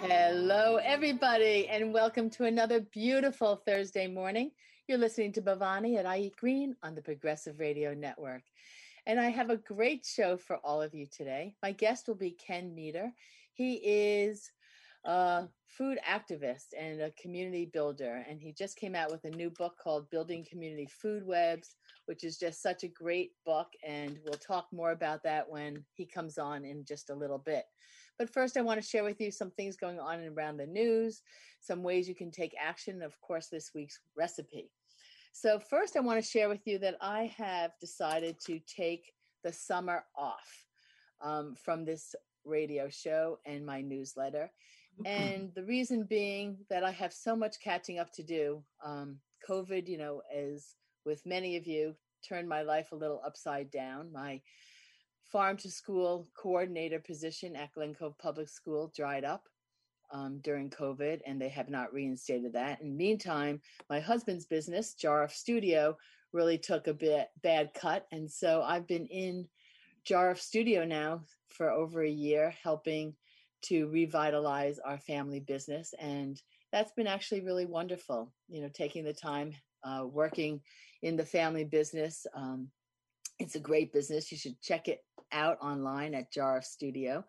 Hello, everybody, and welcome to another beautiful Thursday morning. You're listening to Bhavani at I Eat Green on the Progressive Radio Network. And I have a great show for all of you today. My guest will be Ken Meador. He is a food activist and a community builder, and he just came out with a new book called Building Community Food Webs, which is just such a great book, and we'll talk more about that when he comes on in just a little bit. But first, I want to share with you some things going on around the news, some ways you can take action, and of course, this week's recipe. So first, I want to share with you that I have decided to take the summer off from this radio show and my newsletter. And the reason being that I have so much catching up to do. COVID, as with many of you, turned my life a little upside down. My farm to school coordinator position at Glen Cove Public School dried up during COVID, and they have not reinstated that. In the meantime, my husband's business, Jar of Studio, really took a bad cut. And so I've been in Jar of Studio now for over a year, helping to revitalize our family business. And that's been actually really wonderful, taking the time, working in the family business. It's a great business. You should check it out online at Jar of Studio.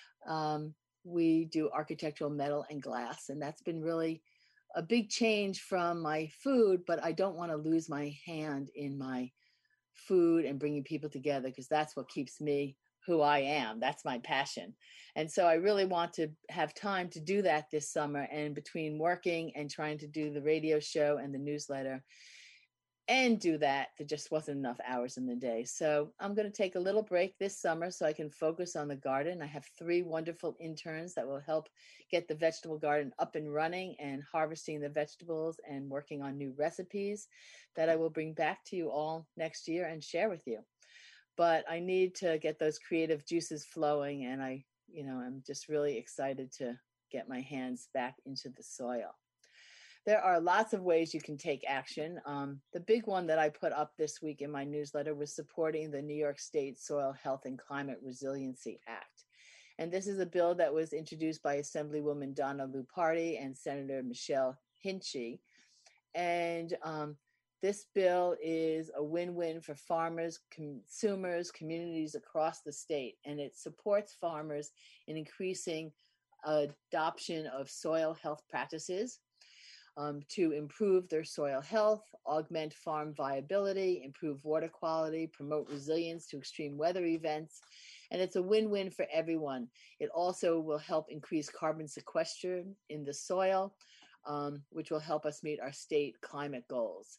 We do architectural metal and glass, and that's been really a big change from my food, but I don't want to lose my hand in my food and bringing people together, because that's what keeps me who I am. That's my passion. And so I really want to have time to do that this summer, and between working and trying to do the radio show and the newsletter and do that, there just wasn't enough hours in the day. So I'm going to take a little break this summer so I can focus on the garden. I have 3 wonderful interns that will help get the vegetable garden up and running and harvesting the vegetables and working on new recipes that I will bring back to you all next year and share with you. But I need to get those creative juices flowing, and I'm just really excited to get my hands back into the soil. There are lots of ways you can take action. The big one that I put up this week in my newsletter was supporting the New York State Soil Health and Climate Resiliency Act. And this is a bill that was introduced by Assemblywoman Donna Lupardi and Senator Michelle Hinchey. And this bill is a win-win for farmers, consumers, communities across the state, and it supports farmers in increasing adoption of soil health practices to improve their soil health, augment farm viability, improve water quality, promote resilience to extreme weather events. And it's a win-win for everyone. It also will help increase carbon sequestration in the soil, which will help us meet our state climate goals.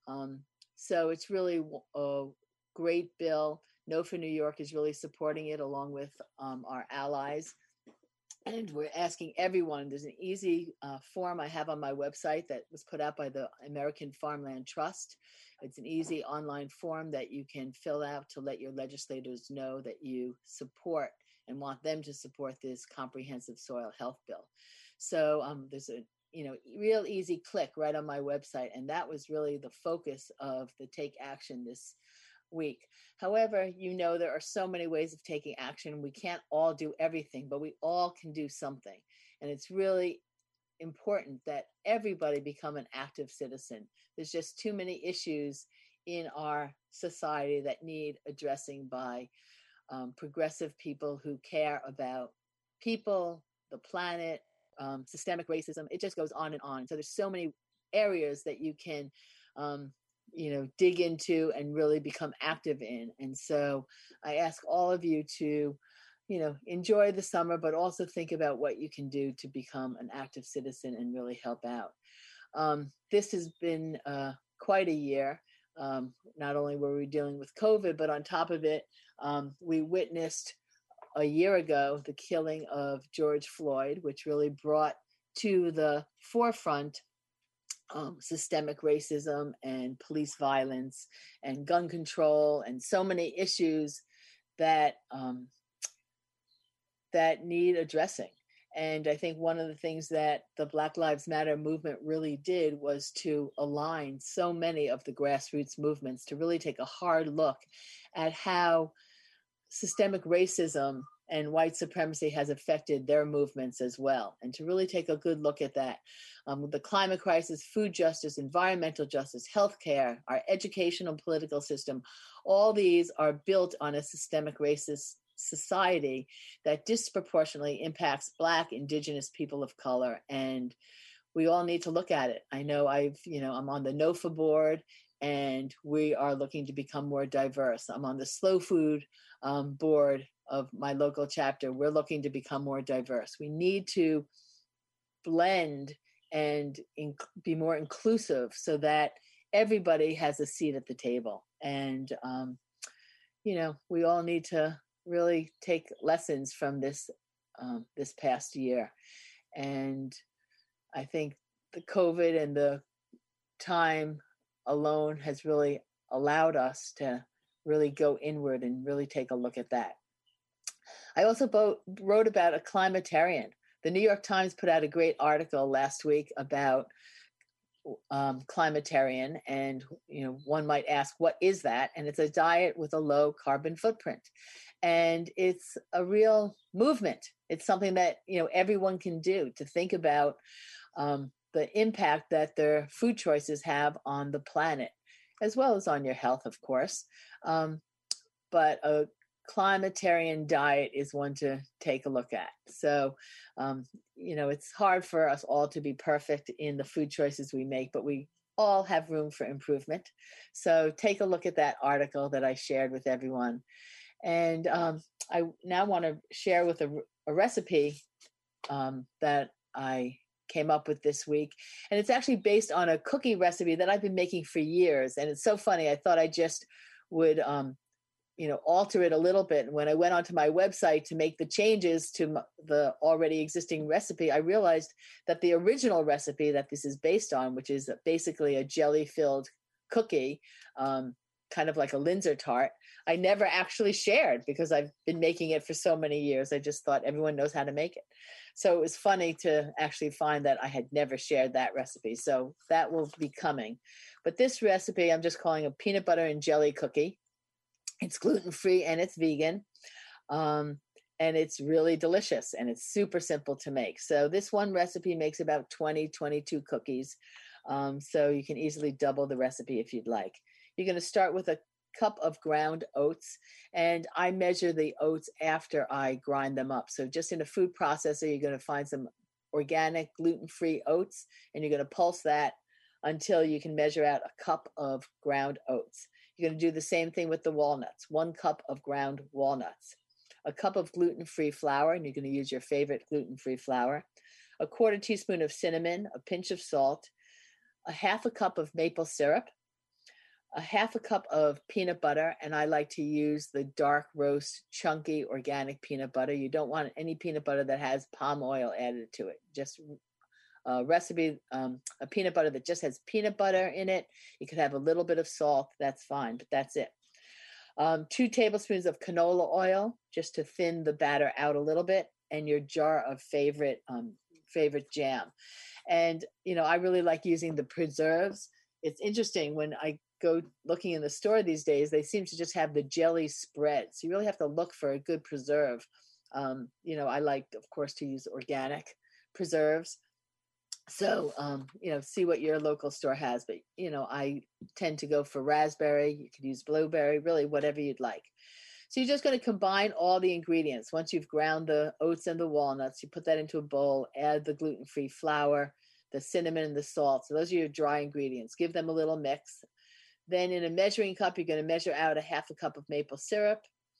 So it's really a great bill. No for New York is really supporting it along with our allies. And we're asking everyone, there's an easy form I have on my website that was put out by the American Farmland Trust. It's an easy online form that you can fill out to let your legislators know that you support and want them to support this comprehensive soil health bill. So there's a real easy click right on my website. And that was really the focus of the Take Action this week. However, there are so many ways of taking action. We can't all do everything, but we all can do something. And it's really important that everybody become an active citizen. There's just too many issues in our society that need addressing by progressive people who care about people, the planet, systemic racism. It just goes on and on. So there's so many areas that you can dig into and really become active in. And so I ask all of you to, enjoy the summer, but also think about what you can do to become an active citizen and really help out. This has been quite a year. Not only were we dealing with COVID, but on top of it, we witnessed a year ago the killing of George Floyd, which really brought to the forefront systemic racism and police violence and gun control and so many issues that that need addressing. And I think one of the things that the Black Lives Matter movement really did was to align so many of the grassroots movements to really take a hard look at how systemic racism and white supremacy has affected their movements as well. And to really take a good look at that. With the climate crisis, food justice, environmental justice, healthcare, our educational and political system, all these are built on a systemic racist society that disproportionately impacts Black, Indigenous people of color. And we all need to look at it. I know I'm on the NOFA board, and we are looking to become more diverse. I'm on the Slow Food board of my local chapter. We're looking to become more diverse. We need to blend and be more inclusive so that everybody has a seat at the table. And, we all need to really take lessons from this past year. And I think the COVID and the time alone has really allowed us to really go inward and really take a look at that. I also wrote about a climatarian. The New York Times put out a great article last week about climatarian, and one might ask, what is that? And it's a diet with a low carbon footprint, and it's a real movement. It's something that everyone can do, to think about the impact that their food choices have on the planet, as well as on your health, of course. But a climatarian diet is one to take a look at. So, it's hard for us all to be perfect in the food choices we make, but we all have room for improvement. So take a look at that article that I shared with everyone. And I now want to share with a recipe that I came up with this week. And it's actually based on a cookie recipe that I've been making for years. And it's so funny. I thought I just would alter it a little bit. And when I went onto my website to make the changes to the already existing recipe, I realized that the original recipe that this is based on, which is basically a jelly-filled cookie, kind of like a Linzer tart, I never actually shared because I've been making it for so many years. I just thought everyone knows how to make it. So it was funny to actually find that I had never shared that recipe. So that will be coming. But this recipe, I'm just calling a peanut butter and jelly cookie. It's gluten-free and it's vegan, and it's really delicious, and it's super simple to make. So this one recipe makes about 22 cookies, so you can easily double the recipe if you'd like. You're going to start with a cup of ground oats, and I measure the oats after I grind them up. So just in a food processor, you're going to find some organic gluten-free oats, and you're going to pulse that until you can measure out a cup of ground oats. You're going to do the same thing with the walnuts. 1 cup of ground walnuts, a cup of gluten-free flour, and you're going to use your favorite gluten-free flour, a 1/4 teaspoon of cinnamon, a pinch of salt, a 1/2 cup of maple syrup, a 1/2 cup of peanut butter, and I like to use the dark roast chunky organic peanut butter. You don't want any peanut butter that has palm oil added to it. Just a peanut butter that just has peanut butter in it. You could have a little bit of salt, that's fine, but that's it. 2 tablespoons of canola oil, just to thin the batter out a little bit, and your jar of favorite jam. And, I really like using the preserves. It's interesting, when I go looking in the store these days, they seem to just have the jelly spread. So you really have to look for a good preserve. I like, of course, to use organic preserves. So, see what your local store has. But, I tend to go for raspberry. You could use blueberry, really whatever you'd like. So you're just going to combine all the ingredients. Once you've ground the oats and the walnuts, you put that into a bowl, add the gluten-free flour, the cinnamon, and the salt. So those are your dry ingredients. Give them a little mix. Then in a measuring cup, you're going to measure out a 1/2 cup of maple syrup.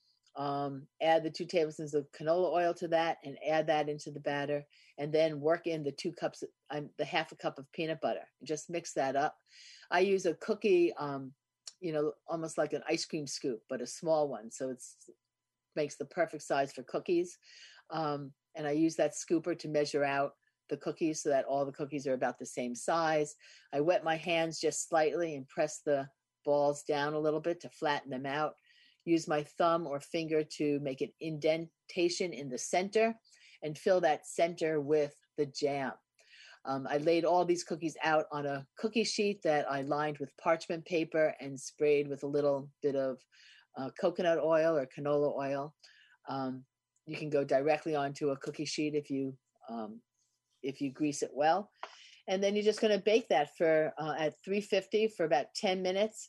Add the 2 tablespoons of canola oil to that, and add that into the batter, and then work in the 2 cups, the 1/2 cup of peanut butter. Just mix that up. I use a cookie, almost like an ice cream scoop, but a small one. So it's makes the perfect size for cookies. And I use that scooper to measure out the cookies so that all the cookies are about the same size. I wet my hands just slightly and press the balls down a little bit to flatten them out. Use my thumb or finger to make an indentation in the center and fill that center with the jam. I laid all these cookies out on a cookie sheet that I lined with parchment paper and sprayed with a little bit of coconut oil or canola oil. you can go directly onto a cookie sheet if you grease it well. And then you're just going to bake that for at 350 for about 10 minutes.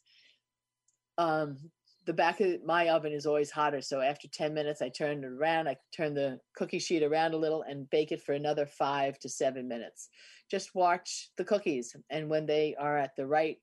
The back of my oven is always hotter, so after 10 minutes, I turn it around. I turn the cookie sheet around a little and bake it for another 5 to 7 minutes. Just watch the cookies, and when they are at the right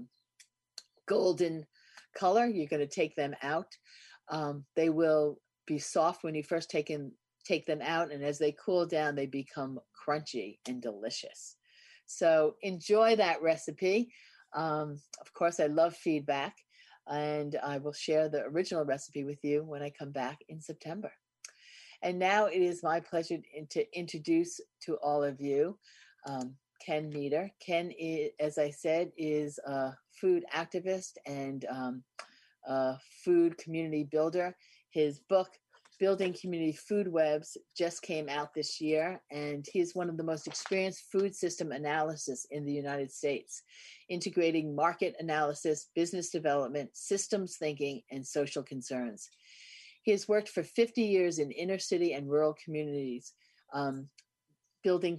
golden color, you're going to take them out. They will be soft when you first take them out, and as they cool down, they become crunchy and delicious. So enjoy that recipe. Of course, I love feedback, and I will share the original recipe with you when I come back in September. And now it is my pleasure to introduce to all of you Ken Meador. Ken, as I said, is a food activist and a food community builder. His book, Building Community Food Webs, just came out this year, and he's one of the most experienced food system analysts in the United States, integrating market analysis, business development, systems thinking, and social concerns. He has worked for 50 years in inner city and rural communities, doing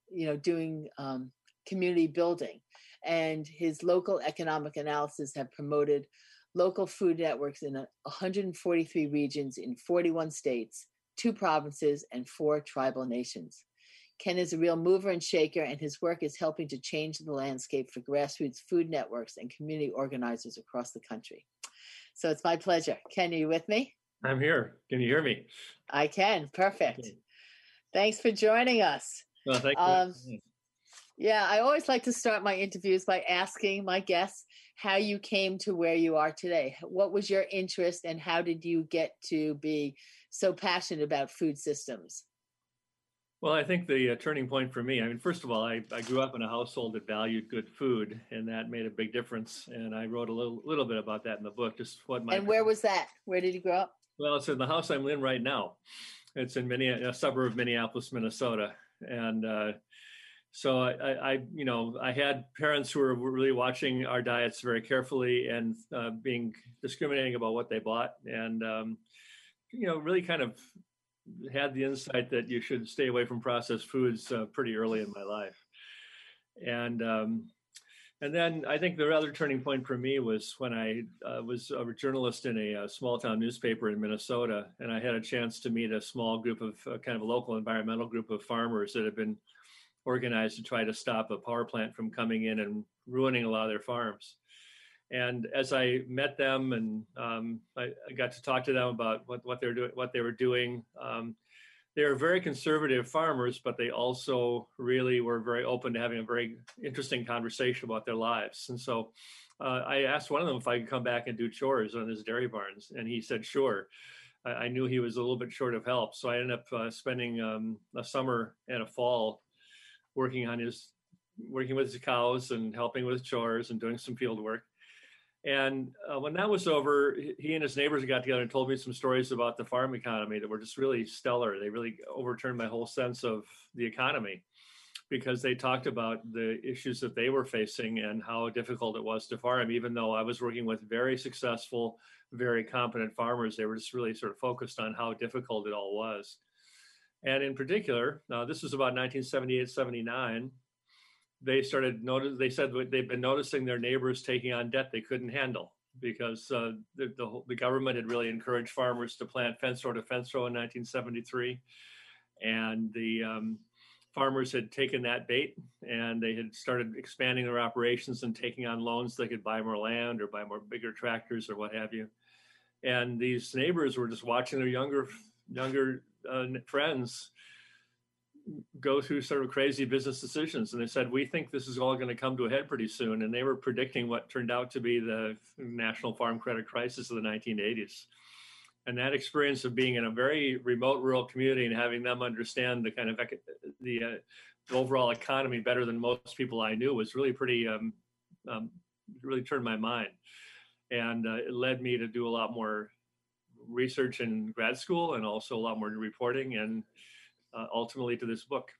community building, and his local economic analysis have promoted local food networks in 143 regions in 41 states, 2 provinces, and 4 tribal nations. Ken is a real mover and shaker, and his work is helping to change the landscape for grassroots food networks and community organizers across the country. So it's my pleasure. Ken, are you with me? I'm here. Can you hear me? I can. Perfect. Okay. Thanks for joining us. Well, thank you. Yeah, I always like to start my interviews by asking my guests how you came to where you are today. What was your interest, and how did you get to be so passionate about food systems? Well, I think the turning point for me, first of all, I grew up in a household that valued good food, and that made a big difference. And I wrote a little bit about that in the book, just what my... And where was that? Where did you grow up? Well, it's in the house I'm in right now. It's in a suburb of Minneapolis, Minnesota. And so I had parents who were really watching our diets very carefully and being discriminating about what they bought, and really kind of had the insight that you should stay away from processed foods pretty early in my life. And then I think the other turning point for me was when I was a journalist in a small town newspaper in Minnesota, and I had a chance to meet a small group of kind of a local environmental group of farmers that had been organized to try to stop a power plant from coming in and ruining a lot of their farms. And as I met them and I got to talk to them about what they were doing, they were very conservative farmers, but they also really were very open to having a very interesting conversation about their lives. And so I asked one of them if I could come back and do chores on his dairy barns, and he said, sure. I knew he was a little bit short of help, so I ended up spending a summer and a fall working with his cows and helping with chores and doing some field work. And when that was over, he and his neighbors got together and told me some stories about the farm economy that were just really stellar. They really overturned my whole sense of the economy, because they talked about the issues that they were facing and how difficult it was to farm. Even though I was working with very successful, very competent farmers, they were just really sort of focused on how difficult it all was. And in particular, this was about 1978, 79, they said they've been noticing their neighbors taking on debt they couldn't handle, because the government had really encouraged farmers to plant fence row to fence row in 1973. And the farmers had taken that bait, and they had started expanding their operations and taking on loans so they could buy more land or buy more bigger tractors or what have you. And these neighbors were just watching their younger friends go through sort of crazy business decisions. And they said, we think this is all going to come to a head pretty soon. And they were predicting what turned out to be the national farm credit crisis of the 1980s. And that experience of being in a very remote rural community and having them understand the kind of the overall economy better than most people I knew was really pretty, really turned my mind. And it led me to do a lot more research in grad school and also a lot more reporting, and ultimately to this book.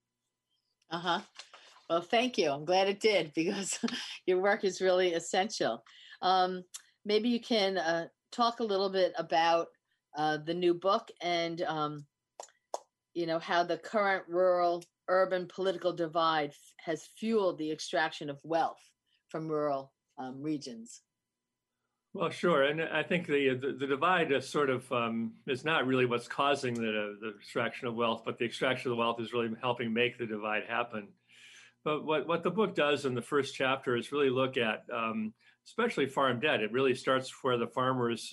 Well, thank you. I'm glad it did, because your work is really essential. Maybe you can talk a little bit about the new book and how the current rural-urban political divide has fueled the extraction of wealth from rural regions. Well, sure, and I think the divide is sort of is not really what's causing the extraction of wealth, but the extraction of the wealth is really helping make the divide happen. But what the book does in the first chapter is really look at, especially farm debt. It really starts where the farmers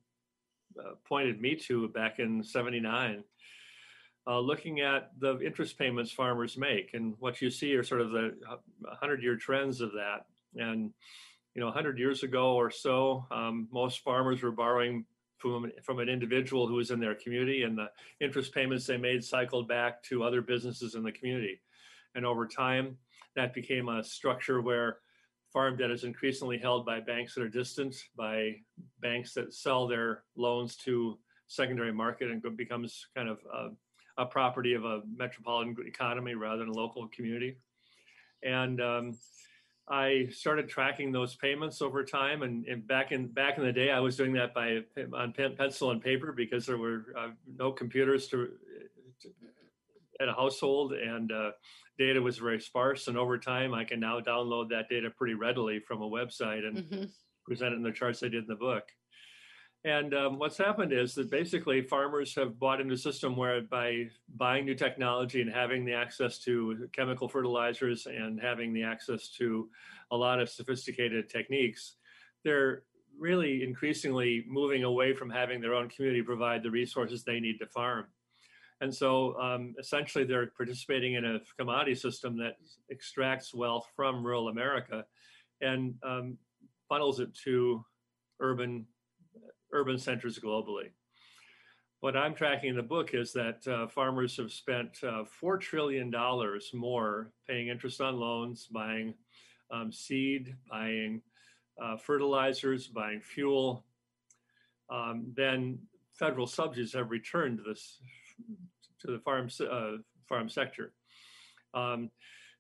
pointed me to back in '79, looking at the interest payments farmers make, and what you see are sort of the 100-year trends of that. And 100 years ago or so, most farmers were borrowing from an individual who was in their community, and the interest payments they made cycled back to other businesses in the community. And over time, that became a structure where farm debt is increasingly held by banks that are distant, by banks that sell their loans to secondary market, and becomes kind of a property of a metropolitan economy rather than a local community. And I started tracking those payments over time, and back in the day, I was doing that on pencil and paper because there were no computers at a household, and data was very sparse. And over time, I can now download that data pretty readily from a website and present it in the charts I did in the book. And what's happened is that basically farmers have bought into a system where by buying new technology and having the access to chemical fertilizers and having the access to a lot of sophisticated techniques, they're really increasingly moving away from having their own community provide the resources they need to farm. And so essentially they're participating in a commodity system that extracts wealth from rural America and funnels it to urban centers globally. What I'm tracking in the book is that farmers have spent $4 trillion more paying interest on loans, buying seed, buying fertilizers, buying fuel, than federal subsidies have returned to the farm sector. And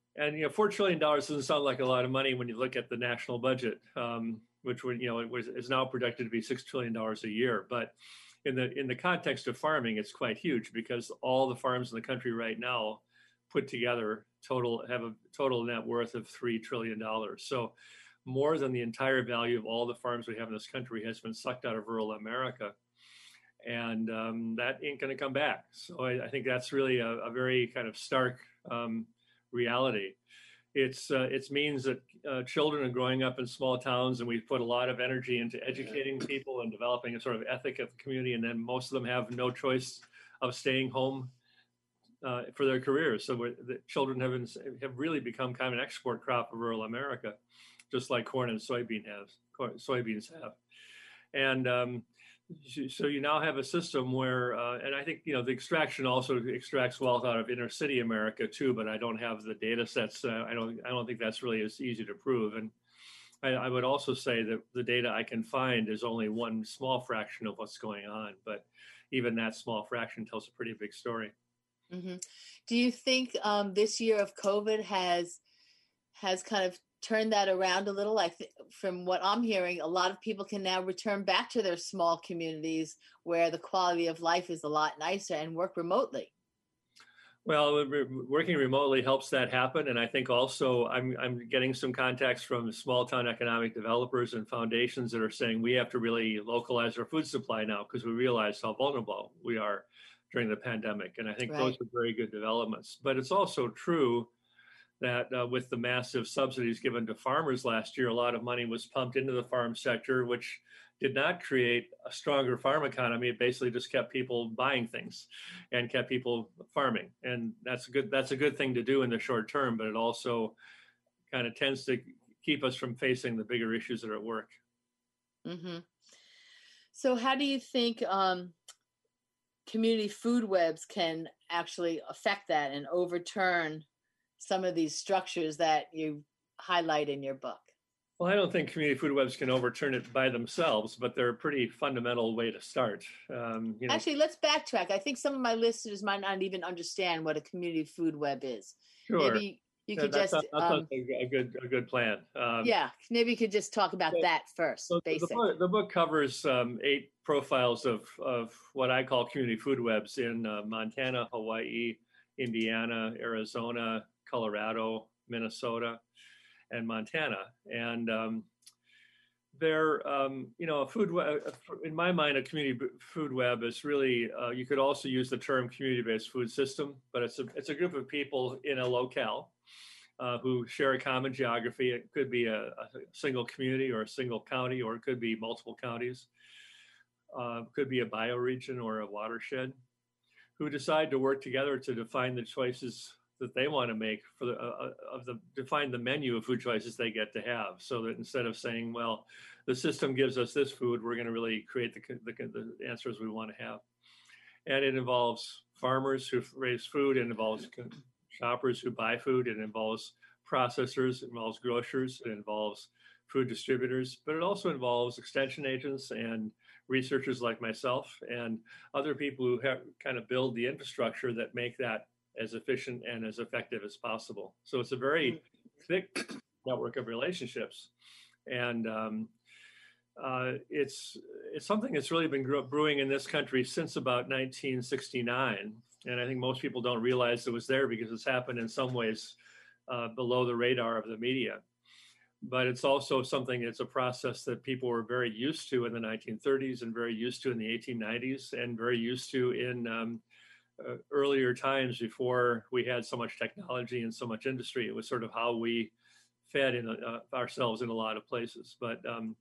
$4 trillion doesn't sound like a lot of money when you look at the national budget, which is now projected to be $6 trillion a year. But in the context of farming, it's quite huge because all the farms in the country right now put together have a total net worth of $3 trillion. So more than the entire value of all the farms we have in this country has been sucked out of rural America. And that ain't going to come back. So I think that's really a very kind of stark reality. It means that children are growing up in small towns, and we've put a lot of energy into educating people and developing a sort of ethic of the community, and then most of them have no choice of staying home for their careers. So the children have really become kind of an export crop of rural America, just like corn and soybeans have. And so you now have a system where, and I think, the extraction also extracts wealth out of inner city America too, but I don't have the data sets. I don't think that's really as easy to prove. And I would also say that the data I can find is only one small fraction of what's going on, but even that small fraction tells a pretty big story. Mm-hmm. Do you think this year of COVID has kind of turn that around a little? From what I'm hearing, a lot of people can now return back to their small communities where the quality of life is a lot nicer and work remotely. Well, working remotely helps that happen. And I think also I'm getting some contacts from small town economic developers and foundations that are saying we have to really localize our food supply now because we realize how vulnerable we are during the pandemic. And I think those are very good developments. But it's also true that with the massive subsidies given to farmers last year, a lot of money was pumped into the farm sector, which did not create a stronger farm economy. It basically just kept people buying things and kept people farming. And that's a good thing to do in the short term, but it also kind of tends to keep us from facing the bigger issues that are at work. Mm-hmm. So how do you think community food webs can actually affect that and overturn some of these structures that you highlight in your book? Well, I don't think community food webs can overturn it by themselves, but they're a pretty fundamental way to start. Actually, let's backtrack. I think some of my listeners might not even understand what a community food web is. Sure. Maybe You Yeah, could just, that sounds like a good plan. yeah, maybe you could just talk about So, that first, so basic. the book covers 8 profiles of what I call community food webs in Montana, Hawaii, Indiana, Arizona, Colorado, Minnesota, and Montana. And they're, a food web, in my mind, a community food web is really, you could also use the term community-based food system, but it's a group of people in a locale who share a common geography. It could be a single community or a single county, or it could be multiple counties. Could be a bioregion or a watershed, who decide to work together to define the choices that they want to make for define the menu of food choices they get to have. So that instead of saying, well, the system gives us this food, we're going to really create the answers we want to have. And it involves farmers who raise food, it involves shoppers who buy food, it involves processors, it involves grocers, it involves food distributors, but it also involves extension agents and researchers like myself and other people who have kind of build the infrastructure that make that as efficient and as effective as possible. So it's a very thick network of relationships, and it's something that's really been brewing in this country since about 1969. And I think most people don't realize it was there because it's happened in some ways below the radar of the media. But it's also something, it's a process that people were very used to in the 1930s and very used to in the 1890s and very used to in earlier times before we had so much technology and so much industry. It was sort of how we fed ourselves in a lot of places. But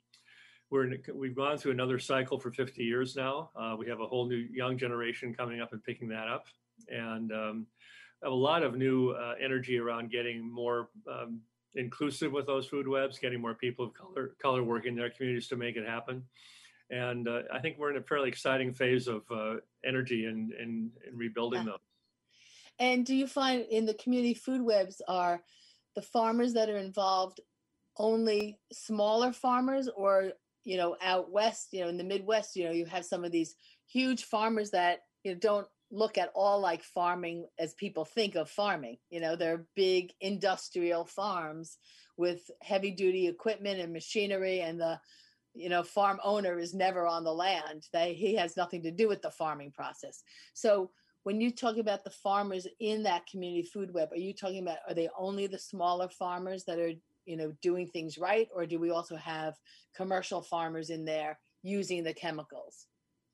we've gone through another cycle for 50 years now. We have a whole new young generation coming up and picking that up. And have a lot of new energy around getting more inclusive with those food webs, getting more people of color working in their communities to make it happen. And I think we're in a fairly exciting phase of energy in rebuilding them. And do you find in the community food webs, are the farmers that are involved only smaller farmers, or, out west, in the Midwest, you have some of these huge farmers that don't look at all like farming as people think of farming. They're big industrial farms with heavy duty equipment and machinery, and the farm owner is never on the land. He has nothing to do with the farming process. So when you talk about the farmers in that community food web, are they only the smaller farmers that are doing things right, or do we also have commercial farmers in there using the chemicals?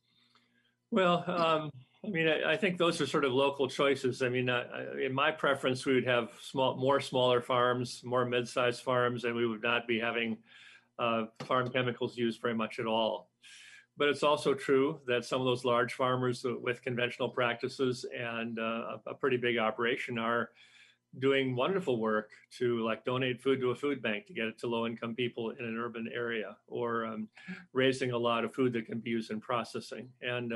Well, I think those are sort of local choices. In my preference, we would have more smaller farms, more mid-sized farms, and we would not be having farm chemicals used very much at all. But it's also true that some of those large farmers with conventional practices and a pretty big operation are doing wonderful work to donate food to a food bank to get it to low-income people in an urban area, or raising a lot of food that can be used in processing. And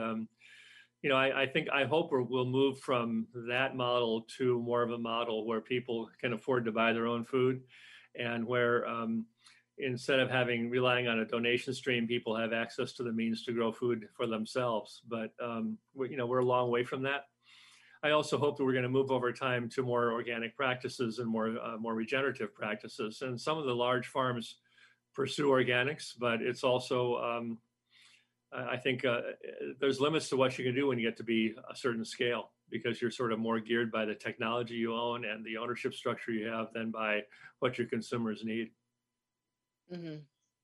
I hope we'll move from that model to more of a model where people can afford to buy their own food, and where instead of relying on a donation stream, people have access to the means to grow food for themselves. But we're a long way from that. I also hope that we're going to move over time to more organic practices and more regenerative practices. And some of the large farms pursue organics, but it's also I think there's limits to what you can do when you get to be a certain scale, because you're sort of more geared by the technology you own and the ownership structure you have than by what your consumers need. Mm-hmm.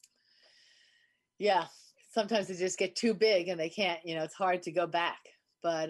Yeah, sometimes they just get too big and they can't, it's hard to go back. But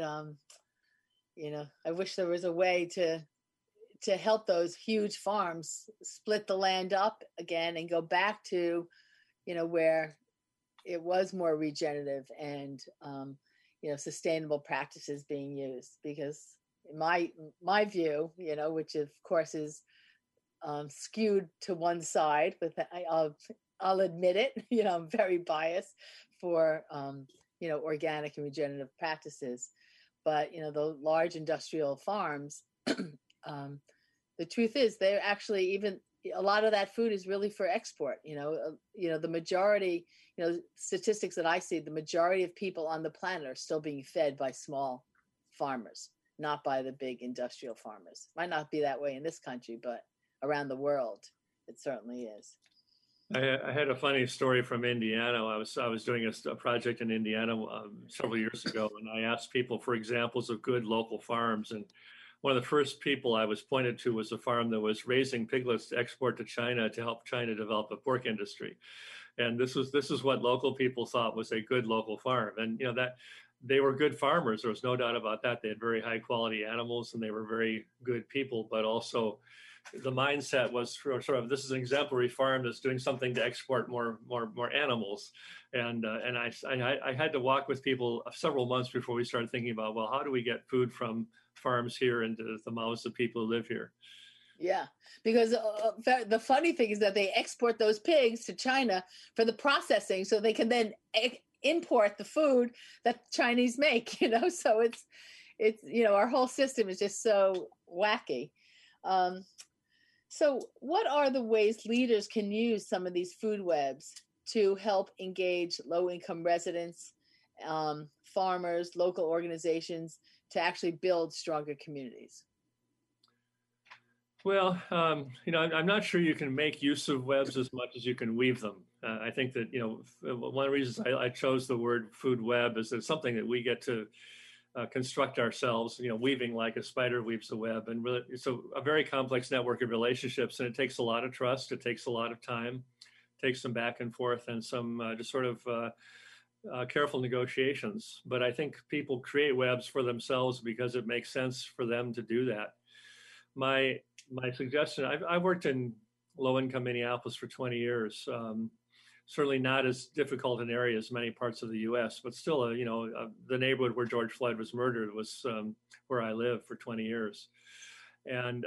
I wish there was a way to help those huge farms split the land up again and go back to, where it was more regenerative and, sustainable practices being used. Because in my view, which of course is skewed to one side, I'll admit it, I'm very biased for, organic and regenerative practices. But, the large industrial farms, the truth is they're actually a lot of that food is really for export. The majority, statistics that I see, the majority of people on the planet are still being fed by small farmers. not by the big industrial farmers. Might not be that way in this country, but around the world, it certainly is. I had a funny story from Indiana. I was doing a project in Indiana several years ago, and I asked people for examples of good local farms. And one of the first people I was pointed to was a farm that was raising piglets to export to China to help China develop a pork industry. And this is what local people thought was a good local farm. And that they were good farmers. There was no doubt about that. They had very high quality animals, and they were very good people, but also the mindset was sort of, this is an exemplary farm that's doing something to export more animals, and I had to walk with people several months before we started thinking about, well, how do we get food from farms here into the mouths of people who live here? Yeah, because the funny thing is that they export those pigs to China for the processing, so they can then import the food that Chinese make. So it's our whole system is just so wacky. So what are the ways leaders can use some of these food webs to help engage low-income residents, farmers, local organizations to actually build stronger communities? Well, I'm not sure you can make use of webs as much as you can weave them. I think that, one of the reasons I chose the word food web is it's something that we get to construct ourselves, weaving like a spider weaves a web. And really, it's a very complex network of relationships, and it takes a lot of trust. It takes a lot of time, it takes some back and forth and some just sort of careful negotiations. But I think people create webs for themselves because it makes sense for them to do that. My suggestion, I've worked in low-income Minneapolis for 20 years. Certainly not as difficult an area as many parts of the U.S., but still, the neighborhood where George Floyd was murdered was where I lived for 20 years. And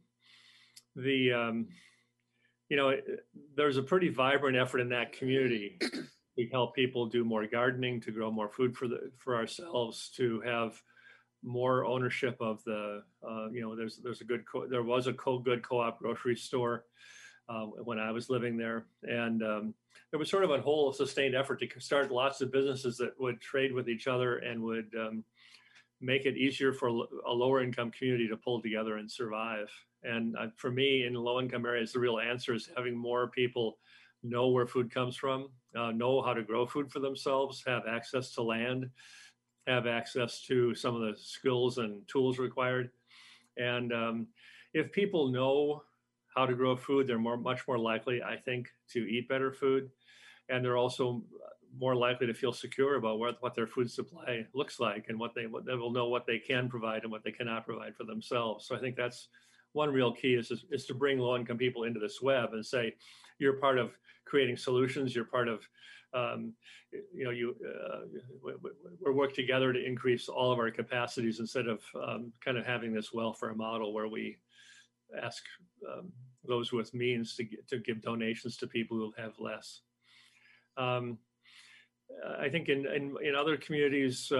there's a pretty vibrant effort in that community to help people do more gardening, to grow more food for ourselves, to have more ownership of the, there was a good co-op grocery store when I was living there. And there was sort of a whole sustained effort to start lots of businesses that would trade with each other and would make it easier for a lower income community to pull together and survive. And for me, in low income areas, the real answer is having more people know where food comes from, know how to grow food for themselves, have access to land, have access to some of the skills and tools required. And if people know how to grow food, they're much more likely, I think, to eat better food. And they're also more likely to feel secure about what their food supply looks like, and they will know what they can provide and what they cannot provide for themselves. So I think that's one real key is to bring low-income people into this web and say, you're part of creating solutions. You're part of, we're working together to increase all of our capacities instead of kind of having this welfare model where we ask those with means to give donations to people who have less. I think in other communities,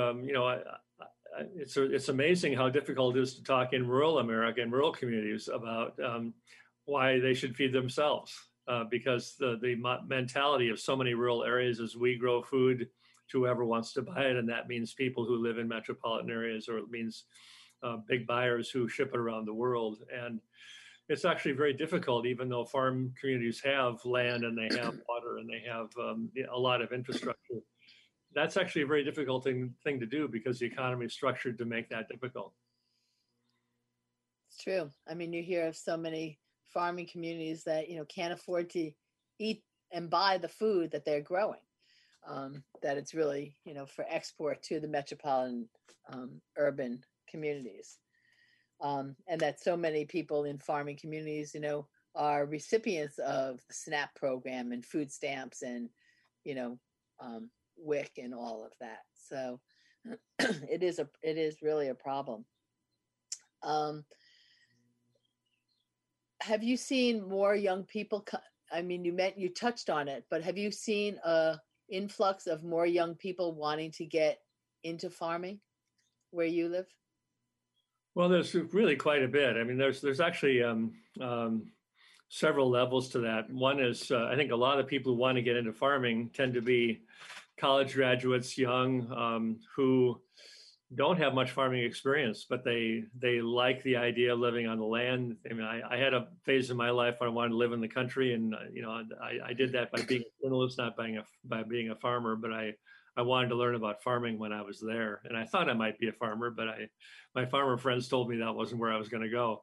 it's amazing how difficult it is to talk in rural America and rural communities about why they should feed themselves, because the mentality of so many rural areas is we grow food to whoever wants to buy it, and that means people who live in metropolitan areas, or it means big buyers who ship it around the world. And it's actually very difficult, even though farm communities have land and they have water and they have a lot of infrastructure. That's actually a very difficult thing to do because the economy is structured to make that difficult. It's true. I mean, you hear of so many farming communities that, can't afford to eat and buy the food that they're growing, that it's really, for export to the metropolitan urban communities. And that so many people in farming communities, are recipients of the SNAP program and food stamps and, WIC and all of that. So it is really a problem. Have you seen more young people? I mean, you touched on it, but have you seen a influx of more young people wanting to get into farming where you live? Well, there's really quite a bit. I mean, there's actually several levels to that. One is I think a lot of people who want to get into farming tend to be college graduates, young, who don't have much farming experience, but they like the idea of living on the land. I mean, I had a phase in my life when I wanted to live in the country, and I did that by being a journalist, not by being a farmer. But I wanted to learn about farming when I was there, and I thought I might be a farmer, but my farmer friends told me that wasn't where I was going to go.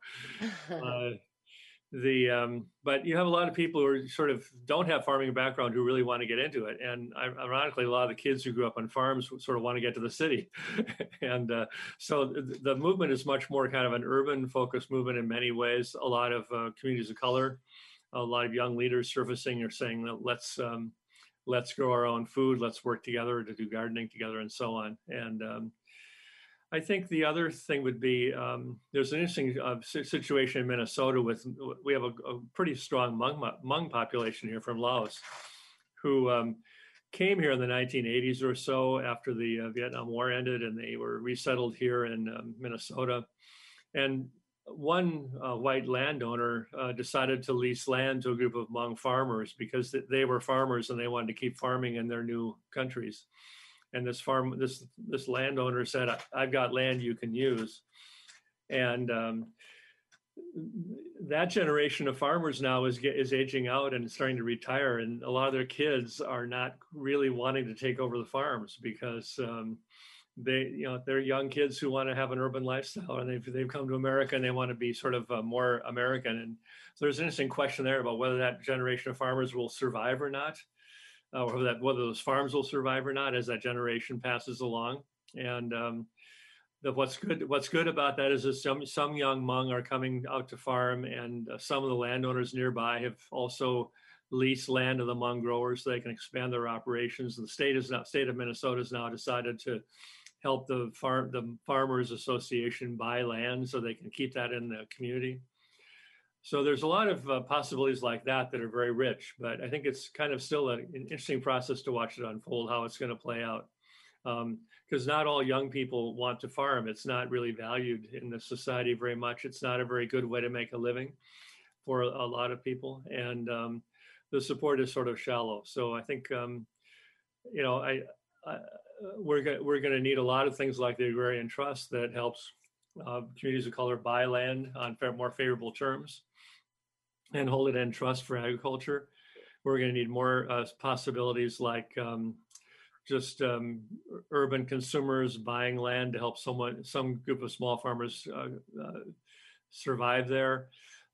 But you have a lot of people who are sort of don't have farming background who really want to get into it, and ironically, a lot of the kids who grew up on farms sort of want to get to the city, and so the movement is much more kind of an urban focused movement in many ways. A lot of communities of color, a lot of young leaders surfacing are saying that let's grow our own food, let's work together to do gardening together, and so on. And I think the other thing would be there's an interesting situation in Minnesota we have a pretty strong Hmong population here from Laos who came here in the 1980s or so after the Vietnam War ended, and they were resettled here in Minnesota. And one white landowner decided to lease land to a group of Hmong farmers because they were farmers and they wanted to keep farming in their new countries. And this landowner said, "I've got land you can use." And that generation of farmers now is aging out and starting to retire, and a lot of their kids are not really wanting to take over the farms because they're young kids who want to have an urban lifestyle, and they've come to America and they want to be sort of more American. And so there's an interesting question there about whether that generation of farmers will survive or not. Or whether those farms will survive or not as that generation passes along. And what's good about that is that some young Hmong are coming out to farm, and some of the landowners nearby have also leased land to the Hmong growers so they can expand their operations. The state of Minnesota has now decided to help the Farmers Association buy land so they can keep that in the community. So there's a lot of possibilities like that are very rich, but I think it's kind of still an interesting process to watch it unfold, how it's going to play out. Because not all young people want to farm. It's not really valued in the society very much. It's not a very good way to make a living for a lot of people. And the support is sort of shallow. So I think, we're going to need a lot of things like the Agrarian Trust that helps communities of color buy land on more favorable terms and hold it in trust for agriculture. We're going to need more possibilities like urban consumers buying land to help some group of small farmers survive there.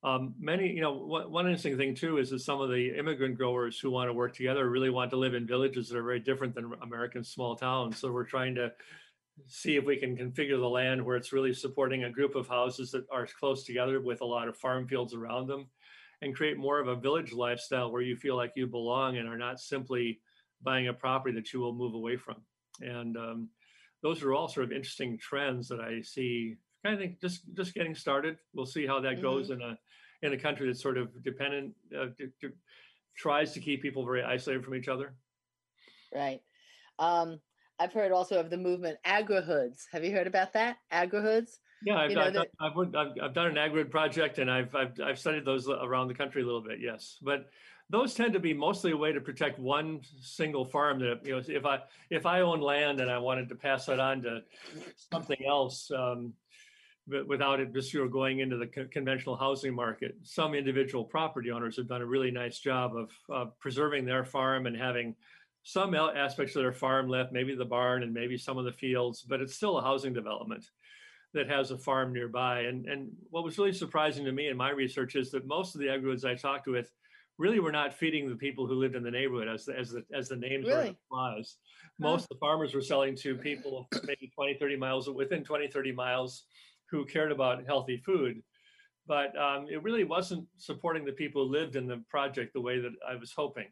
One interesting thing too is that some of the immigrant growers who want to work together really want to live in villages that are very different than American small towns. So we're trying to see if we can configure the land where it's really supporting a group of houses that are close together with a lot of farm fields around them, and create more of a village lifestyle where you feel like you belong and are not simply buying a property that you will move away from. And those are all sort of interesting trends that I see. I think just getting started. We'll see how that goes in a country that's sort of dependent, tries to keep people very isolated from each other. Right. I've heard also of the movement agrihoods. Have you heard about that? Agrihoods? Yeah, I've done an agri project, and I've studied those around the country a little bit. Yes, but those tend to be mostly a way to protect one single farm. That if I own land and I wanted to pass that on to something else, but without it just going into the conventional housing market, some individual property owners have done a really nice job of preserving their farm and having some aspects of their farm left, maybe the barn and maybe some of the fields, but it's still a housing development that has a farm nearby. And what was really surprising to me in my research is that most of the agrihoods I talked with really were not feeding the people who lived in the neighborhood as the name sort of implies. Most of the farmers were selling to people maybe 20, 30 miles, within 20, 30 miles, who cared about healthy food. But it really wasn't supporting the people who lived in the project the way that I was hoping.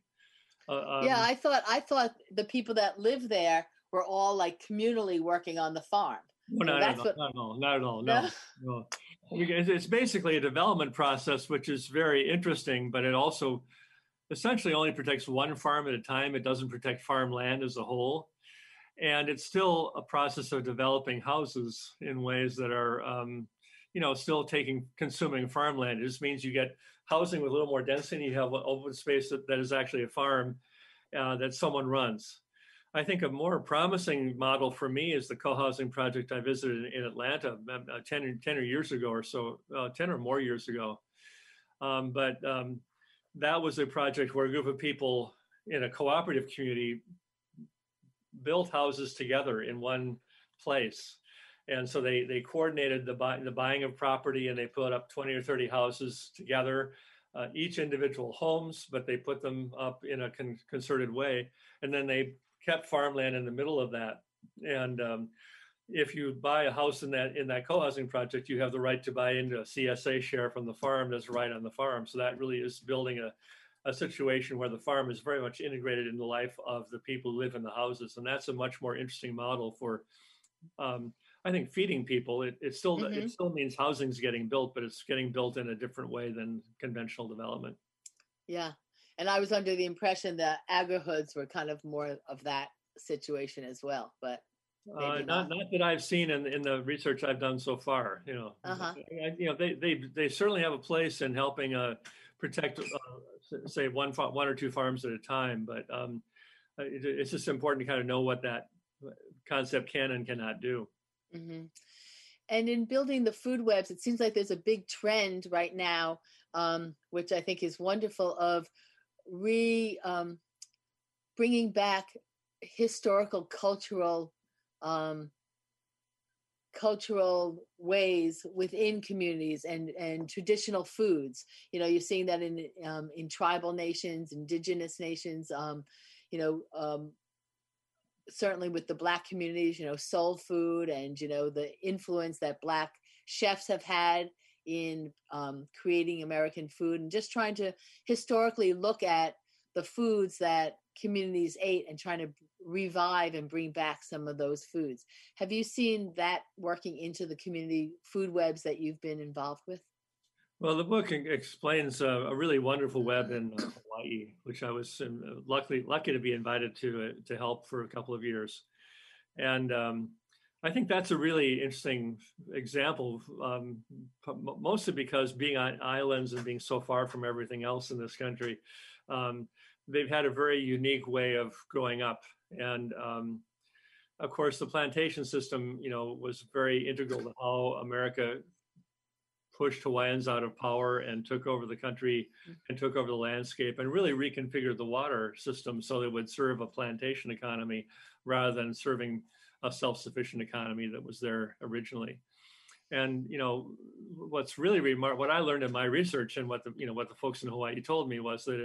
I thought the people that lived there were all like communally working on the farm. Not at all. No. It's basically a development process, which is very interesting, but it also essentially only protects one farm at a time. It doesn't protect farmland as a whole. And it's still a process of developing houses in ways that are, still consuming farmland. It just means you get housing with a little more density. You have open space that is actually a farm that someone runs. I think a more promising model for me is the co-housing project I visited in Atlanta 10 years ago or so, 10 or more years ago. But that was a project where a group of people in a cooperative community built houses together in one place. And so they coordinated the buying of property, and they put up 20 or 30 houses together, each individual homes, but they put them up in a concerted way. And then they kept farmland in the middle of that. And if you buy a house in that co-housing project, you have the right to buy into a CSA share from the farm. That's right on the farm. So that really is building a situation where the farm is very much integrated in the life of the people who live in the houses. And that's a much more interesting model for, I think, feeding people. It still means housing's getting built, but it's getting built in a different way than conventional development. Yeah. And I was under the impression that agri-hoods were kind of more of that situation as well, but not that I've seen in the research I've done so far. They certainly have a place in helping protect, say, one or two farms at a time. But it's just important to kind of know what that concept can and cannot do. Mm-hmm. And in building the food webs, it seems like there's a big trend right now, which I think is wonderful, of bringing back historical cultural ways within communities and traditional foods. You're seeing that in tribal nations, indigenous nations, certainly with the Black communities, soul food and, the influence that Black chefs have had in creating American food, and just trying to historically look at the foods that communities ate and trying to revive and bring back some of those foods. Have you seen that working into the community food webs that you've been involved with? Well, the book explains a really wonderful web in Hawaii, which I was lucky to be invited to help for a couple of years. And I think that's a really interesting example, mostly because being on islands and being so far from everything else in this country, they've had a very unique way of growing up. And of course, the plantation system, was very integral to how America pushed Hawaiians out of power and took over the country and took over the landscape and really reconfigured the water system so that it would serve a plantation economy rather than serving a self-sufficient economy that was there originally. And what's really remarkable, what I learned in my research and what the folks in Hawaii told me was that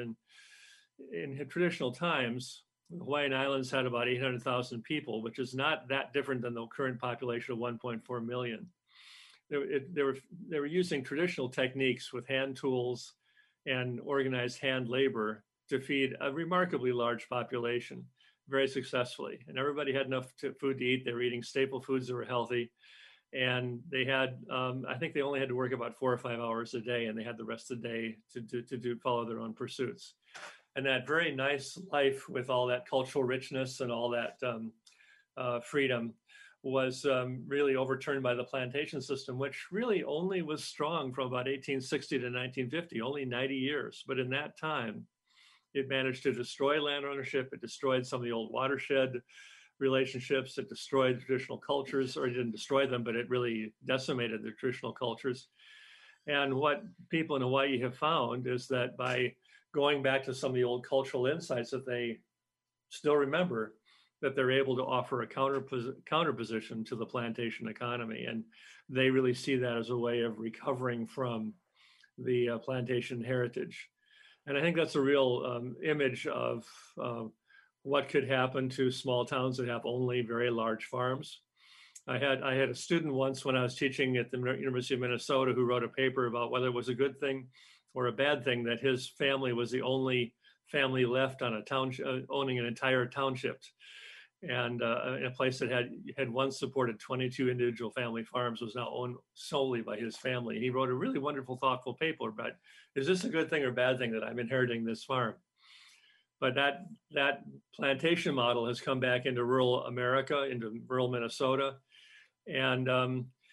in traditional times, the Hawaiian Islands had about 800,000 people, which is not that different than the current population of 1.4 million. They were using traditional techniques with hand tools and organized hand labor to feed a remarkably large population very successfully. And everybody had enough food to eat. They were eating staple foods that were healthy. And they had, I think they only had to work about 4 or 5 hours a day, and they had the rest of the day to follow their own pursuits. And that very nice life with all that cultural richness and all that freedom was really overturned by the plantation system, which really only was strong from about 1860 to 1950, only 90 years. But in that time, it managed to destroy land ownership. It destroyed some of the old watershed relationships. It destroyed traditional cultures, or it didn't destroy them, but it really decimated the traditional cultures. And what people in Hawaii have found is that by going back to some of the old cultural insights that they still remember, that they're able to offer a counterposition to the plantation economy. And they really see that as a way of recovering from the plantation heritage. And I think that's a real image of what could happen to small towns that have only very large farms. I had a student once when I was teaching at the University of Minnesota who wrote a paper about whether it was a good thing or a bad thing that his family was the only family left on a township, owning an entire township. And in a place that had once supported 22 individual family farms was now owned solely by his family. He wrote a really wonderful, thoughtful paper about, is this a good thing or bad thing that I'm inheriting this farm? But that plantation model has come back into rural America, into rural Minnesota. And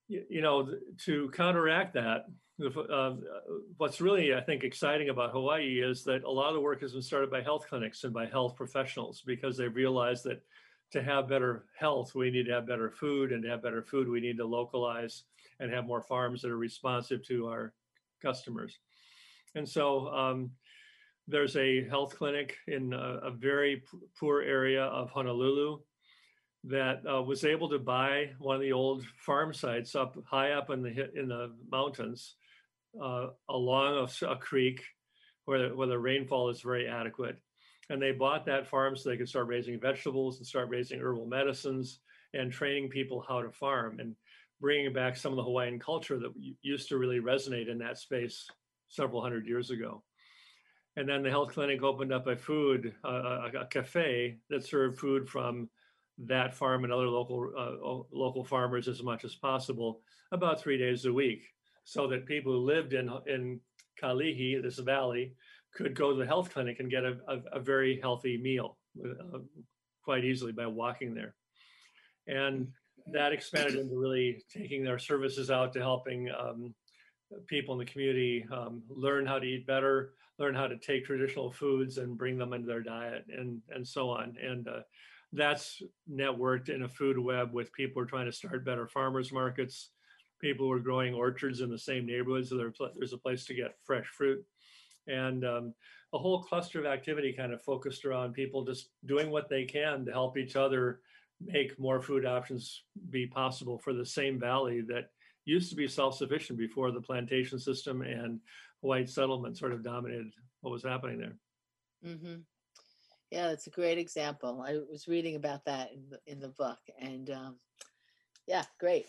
to counteract that, what's really, I think, exciting about Hawaii is that a lot of the work has been started by health clinics and by health professionals because they've realized that to have better health, we need to have better food, and to have better food, we need to localize and have more farms that are responsive to our customers. And so there's a health clinic in a very poor area of Honolulu that was able to buy one of the old farm sites up high up in the mountains along a creek where the rainfall is very adequate. And they bought that farm so they could start raising vegetables and start raising herbal medicines and training people how to farm and bringing back some of the Hawaiian culture that used to really resonate in that space several hundred years ago. And then the health clinic opened up a cafe that served food from that farm and other local farmers as much as possible, about 3 days a week, so that people who lived in Kalihi, this valley, could go to the health clinic and get a very healthy meal quite easily by walking there. And that expanded into really taking their services out to helping people in the community learn how to eat better, learn how to take traditional foods and bring them into their diet, and so on. And that's networked in a food web with people who are trying to start better farmers markets, people who are growing orchards in the same neighborhoods, so there's a place to get fresh fruit. And a whole cluster of activity kind of focused around people just doing what they can to help each other make more food options be possible for the same valley that used to be self-sufficient before the plantation system and white settlement sort of dominated what was happening there. Mm-hmm. Yeah, that's a great example. I was reading about that in the book, and yeah, great.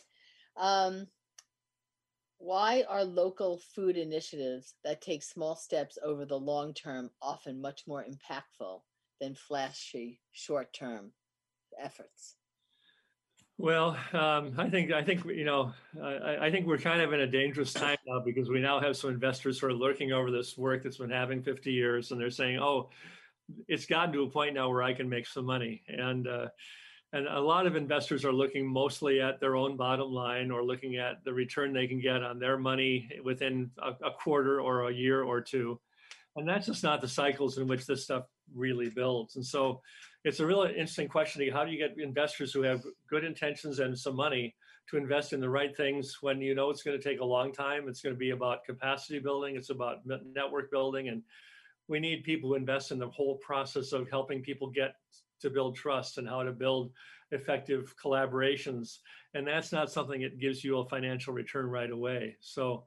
Why are local food initiatives that take small steps over the long term often much more impactful than flashy short-term efforts? Well, I think I think we're kind of in a dangerous time now because we now have some investors who are looking over this work that's been having 50 years, and they're saying, "Oh, it's gotten to a point now where I can make some money." And a lot of investors are looking mostly at their own bottom line or looking at the return they can get on their money within a quarter or a year or two. And that's just not the cycles in which this stuff really builds. And so it's a really interesting question. How do you get investors who have good intentions and some money to invest in the right things when you know it's going to take a long time? It's going to be about capacity building. It's about network building. And we need people who invest in the whole process of helping people get to build trust and how to build effective collaborations. And that's not something that gives you a financial return right away. So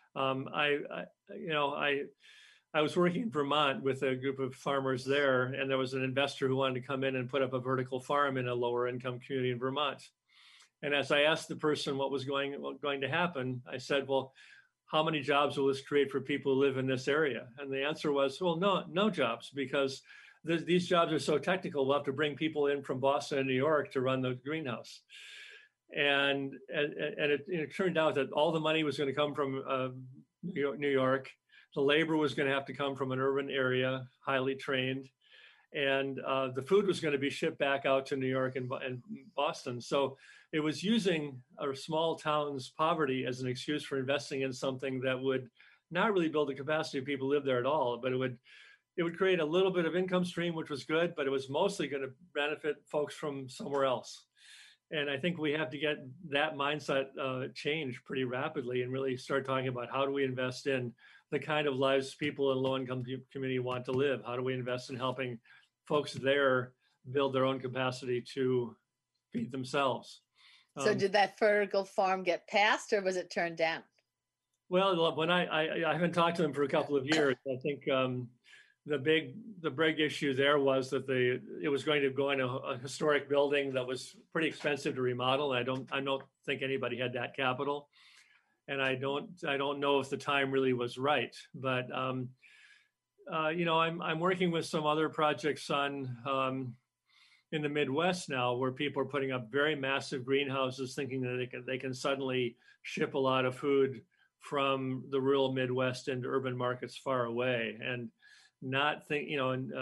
I was working in Vermont with a group of farmers there, and there was an investor who wanted to come in and put up a vertical farm in a lower income community in Vermont. And as I asked the person what was going to happen, I said, well, how many jobs will this create for people who live in this area? And the answer was, well, no jobs, because these jobs are so technical, we'll have to bring people in from Boston and New York to run the greenhouse. And it turned out that all the money was going to come from New York. The labor was going to have to come from an urban area, highly trained, and the food was going to be shipped back out to New York and Boston. So it was using a small town's poverty as an excuse for investing in something that would not really build the capacity of people who live there at all, but it would create a little bit of income stream, which was good, but it was mostly going to benefit folks from somewhere else. And I think we have to get that mindset changed pretty rapidly and really start talking about how do we invest in the kind of lives people in low-income community want to live? How do we invest in helping folks there build their own capacity to feed themselves? So did that vertical farm get passed, or was it turned down? Well, when I haven't talked to them for a couple of years. I think the big issue there was that it was going to go in a historic building that was pretty expensive to remodel. I don't think anybody had that capital. And I don't know if the time really was right, but I'm working with some other projects in the Midwest now, where people are putting up very massive greenhouses, thinking that they can suddenly ship a lot of food from the rural Midwest into urban markets far away, and not thinking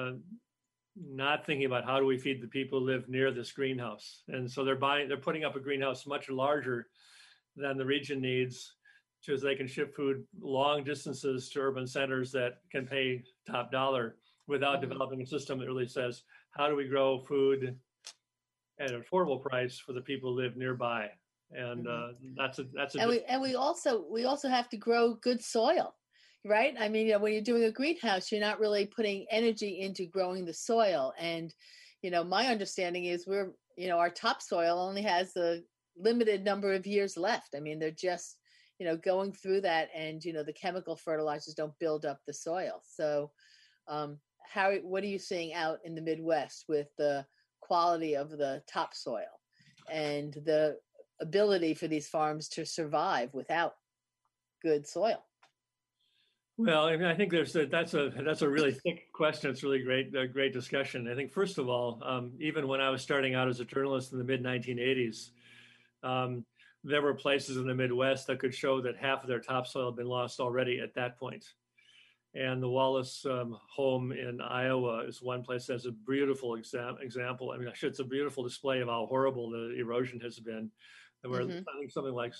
about how do we feed the people who live near this greenhouse. And so they're putting up a greenhouse much larger than the region needs, so they can ship food long distances to urban centers that can pay top dollar without developing a system that really says, how do we grow food at an affordable price for the people who live nearby? And that's a and we also have to grow good soil, right? I mean, when you're doing a greenhouse, you're not really putting energy into growing the soil. And my understanding is our topsoil only has a limited number of years left. I mean, they're just going through that, and the chemical fertilizers don't build up the soil. So what are you seeing out in the Midwest with the quality of the topsoil and the ability for these farms to survive without good soil? Well, I mean, I think that's a really thick question. It's really great discussion. I think first of all, even when I was starting out as a journalist in the mid 1980s, there were places in the Midwest that could show that half of their topsoil had been lost already at that point. And the Wallace home in Iowa is one place that has a beautiful example. I mean, it's a beautiful display of how horrible the erosion has been. Where I think something like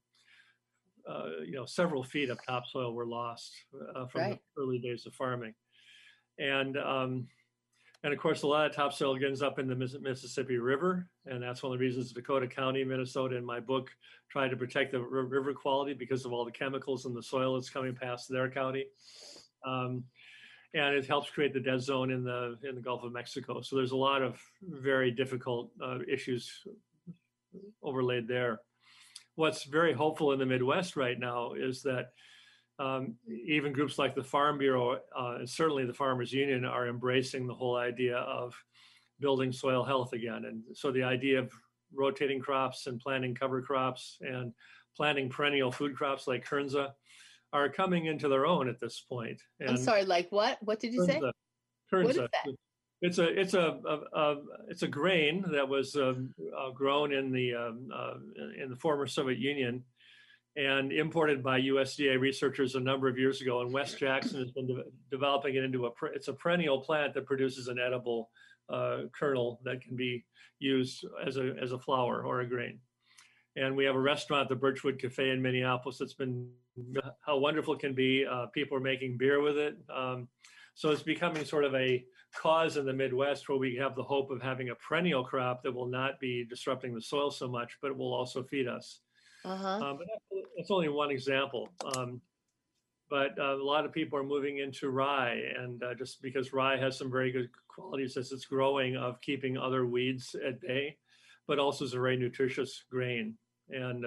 several feet of topsoil were lost from the early days of farming, and of course a lot of topsoil ends up in the Mississippi River, and that's one of the reasons Dakota County, Minnesota, in my book, tried to protect the river quality because of all the chemicals in the soil that's coming past their county, and it helps create the dead zone in the Gulf of Mexico. So there's a lot of very difficult issues overlaid there. What's very hopeful in the Midwest right now is that even groups like the Farm Bureau and certainly the Farmers Union are embracing the whole idea of building soil health again. And so the idea of rotating crops and planting cover crops and planting perennial food crops like Kernza are coming into their own at this point. And I'm sorry, like what? What did you say? Kernza. What is that? It's a grain that was grown in the former Soviet Union and imported by USDA researchers a number of years ago. And Wes Jackson has been developing it into it's a perennial plant that produces an edible kernel that can be used as a flour or a grain. And we have a restaurant, the Birchwood Cafe in Minneapolis, that's been how wonderful it can be. People are making beer with it. So it's becoming sort of a cause in the Midwest where we have the hope of having a perennial crop that will not be disrupting the soil so much, but it will also feed us. But that's only one example. But a lot of people are moving into rye, and just because rye has some very good qualities as it's growing of keeping other weeds at bay, but also is a very nutritious grain. And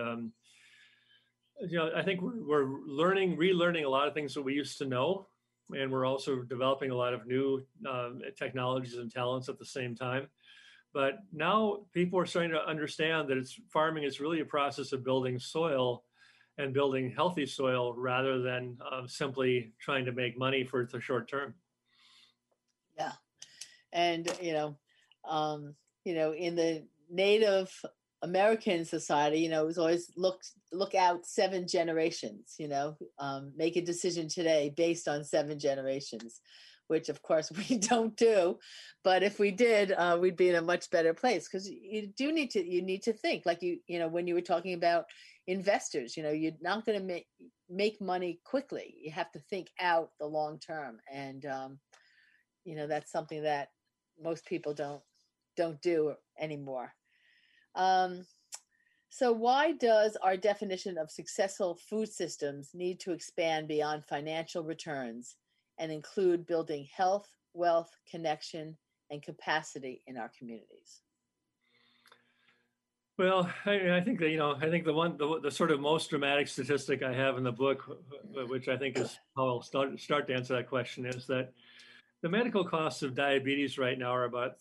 I think we're relearning a lot of things that we used to know. And we're also developing a lot of new technologies and talents at the same time. But now people are starting to understand that farming is really a process of building soil and building healthy soil rather than simply trying to make money for the short term. Yeah. And, in the Native American society, it was always look out 7 generations, make a decision today based on 7 generations, which of course we don't do. But if we did, we'd be in a much better place, because you need to think, like when you were talking about investors, you're not going to make money quickly. You have to think out the long term. And, that's something that most people don't do anymore. So why does our definition of successful food systems need to expand beyond financial returns and include building health, wealth, connection, and capacity in our communities? Well, I think that, the sort of most dramatic statistic I have in the book, which I think is how I'll start to answer that question, is that the medical costs of diabetes right now are about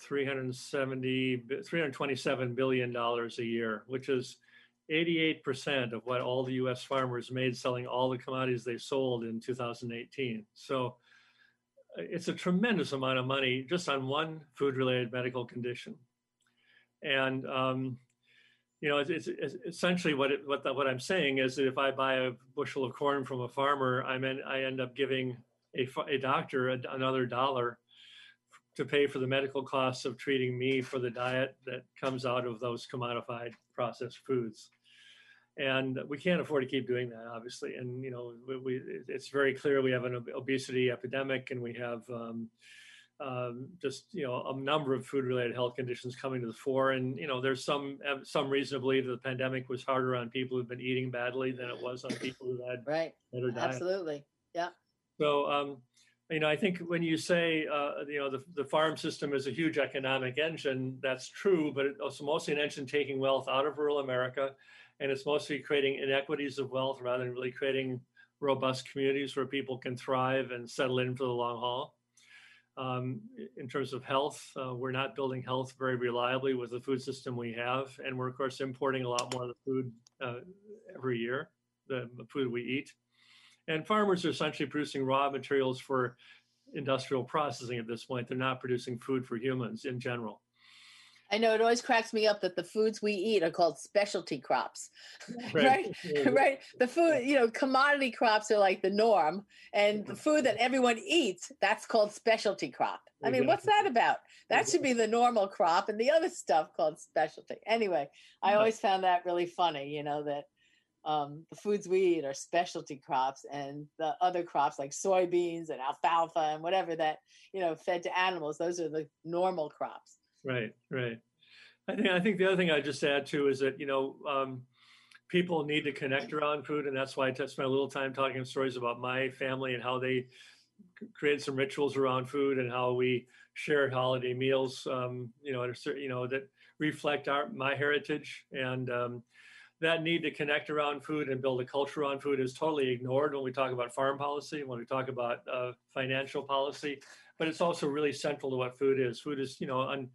$327 billion a year, which is 88% of what all the U.S. farmers made selling all the commodities they sold in 2018. So it's a tremendous amount of money just on one food-related medical condition. And it's essentially what I'm saying is that if I buy a bushel of corn from a farmer, I end up giving a doctor another $1 to pay for the medical costs of treating me for the diet that comes out of those commodified processed foods. And we can't afford to keep doing that, obviously. And, it's very clear we have an obesity epidemic, and we have just, a number of food-related health conditions coming to the fore. And, there's some reason to believe that the pandemic was harder on people who've been eating badly than it was on people who had better diet. Absolutely. Yeah. So, I think when you say, the farm system is a huge economic engine, that's true, but it's mostly an engine taking wealth out of rural America. And it's mostly creating inequities of wealth rather than really creating robust communities where people can thrive and settle in for the long haul. In terms of health, we're not building health very reliably with the food system we have. And we're, of course, importing a lot more of the food every year, the food we eat. And farmers are essentially producing raw materials for industrial processing at this point. They're not producing food for humans in general. I know it always cracks me up that the foods we eat are called specialty crops, right? Right. The food, commodity crops are like the norm, and the food that everyone eats, that's called specialty crop. I mean, what's that about? That should be the normal crop, and the other stuff called specialty. Anyway, I always found that really funny, that the foods we eat are specialty crops, and the other crops like soybeans and alfalfa and whatever that, fed to animals, those are the normal crops. Right. I think the other thing I'd just add too is that, people need to connect around food. And that's why I spent a little time talking stories about my family and how they created some rituals around food and how we shared holiday meals, that reflect my heritage. And that need to connect around food and build a culture around food is totally ignored when we talk about farm policy, when we talk about financial policy. But it's also really central to what food is. Food is,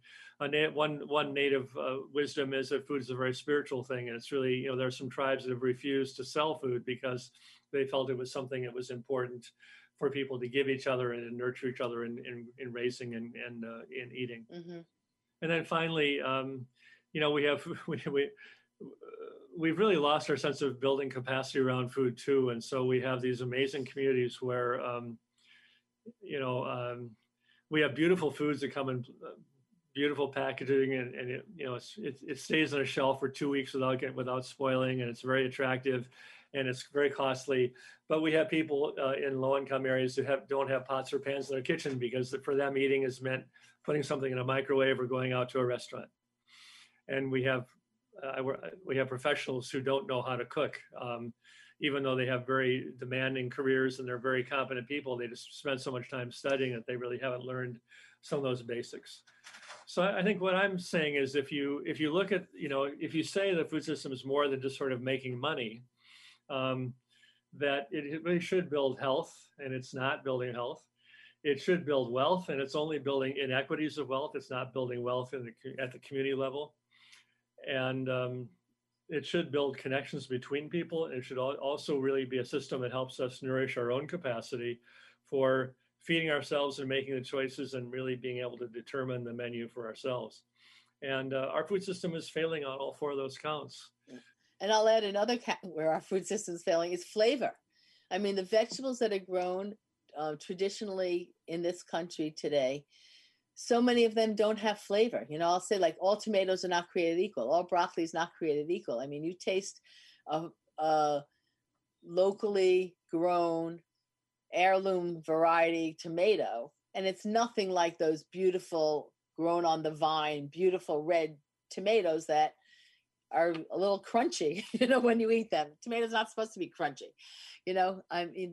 one native wisdom is that food is a very spiritual thing. And it's really, there are some tribes that have refused to sell food because they felt it was something that was important for people to give each other and nurture each other in raising and in eating. Mm-hmm. And then finally, we've really lost our sense of building capacity around food too. And so we have these amazing communities where, we have beautiful foods that come in beautiful packaging, and it stays on a shelf for 2 weeks without spoiling, and it's very attractive, and it's very costly. But we have people in low-income areas who don't have pots or pans in their kitchen because for them eating is meant putting something in a microwave or going out to a restaurant. And we have professionals who don't know how to cook. Even though they have very demanding careers and they're very competent people, they just spend so much time studying that they really haven't learned some of those basics. So I think what I'm saying is if you look at, if you say the food system is more than just sort of making money, that it really should build health, and it's not building health. It should build wealth, and it's only building inequities of wealth. It's not building wealth at the community level. And it should build connections between people. It should also really be a system that helps us nourish our own capacity for feeding ourselves and making the choices and really being able to determine the menu for ourselves. And our food system is failing on all four of those counts. And I'll add another where our food system is failing is flavor. I mean, the vegetables that are grown traditionally in this country today, so many of them don't have flavor. I'll say like all tomatoes are not created equal. All broccoli is not created equal. I mean, you taste a locally grown heirloom variety tomato, and it's nothing like those beautiful grown on the vine, beautiful red tomatoes that are a little crunchy, when you eat them. Tomatoes not supposed to be crunchy. I mean,